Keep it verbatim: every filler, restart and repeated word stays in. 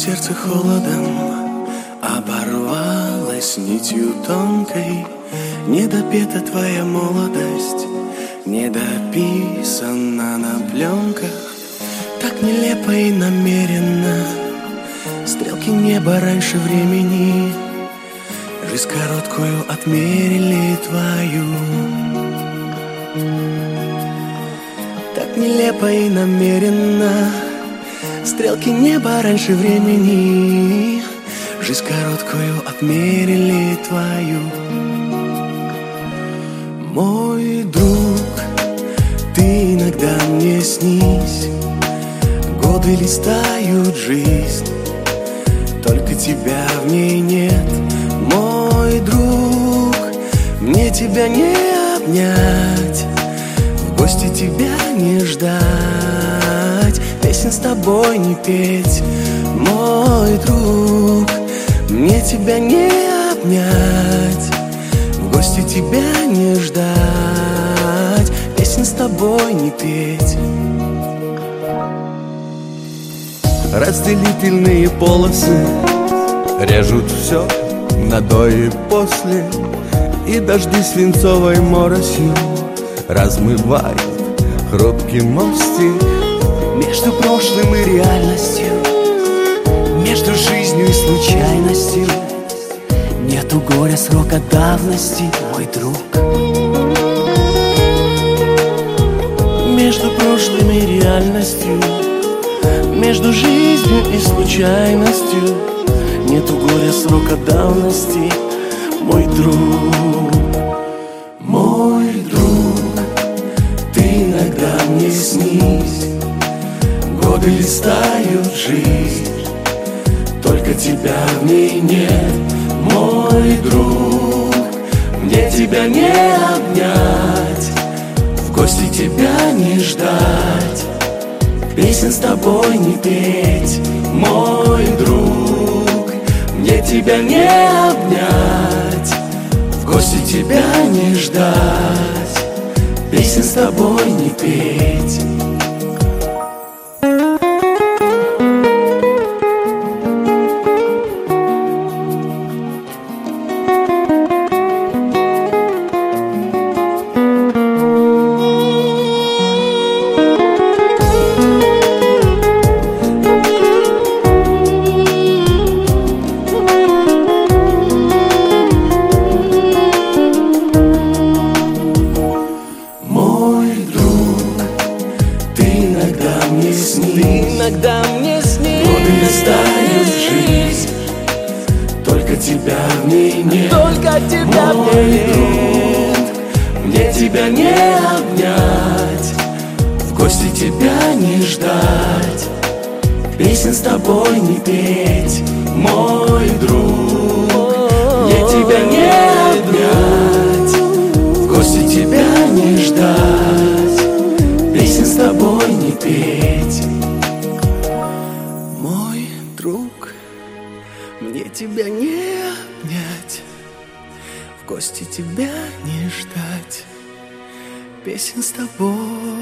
сердце холодом, оборвалась нитью тонкой. Не допета твоя молодость, не дописана на пленках. Так нелепо и намеренно стрелки неба раньше времени жизнь короткую отмерили твою. Так нелепо и намеренно стрелки неба раньше времени жизнь короткую отмерили твою. Мой друг, ты иногда мне снись. Годы листают жизнь, только тебя в ней нет. Мой друг, мне тебя не обнять, в гости тебя не ждать, песен с тобой не петь. Мой друг, мне тебя не обнять, в гости тебя не ждать, песен с тобой не петь. Разделительные полосы режут все на до и после, и дожди свинцовой моросью размывают хрупкий мостик между прошлым и реальностью, между жизнью и случайностью. Нету горя срока давности, мой друг. Между прошлым и реальностью, между жизнью и случайностью нету горя срока давности, мой друг. Мой друг, ты иногда мне снись. Годы листают жизнь, только тебя в ней нет. Мой друг, мне тебя не обнять, в гости тебя не ждать, песен с тобой не петь. Мой друг, мне тебя не обнять, в гости тебя не ждать, песен с тобой не петь. Иногда мне снись. Годы листают жизнь, только тебя в ней нет. Только тебя в ней нет. Мне тебя не обнять, в гости тебя не ждать, песен с тобой не петь. Мой друг, мне тебя не обнять, в гости тебя не ждать, песен с тобой не петь. Мой друг, мне тебя не обнять, в гости тебя не ждать, песен с тобой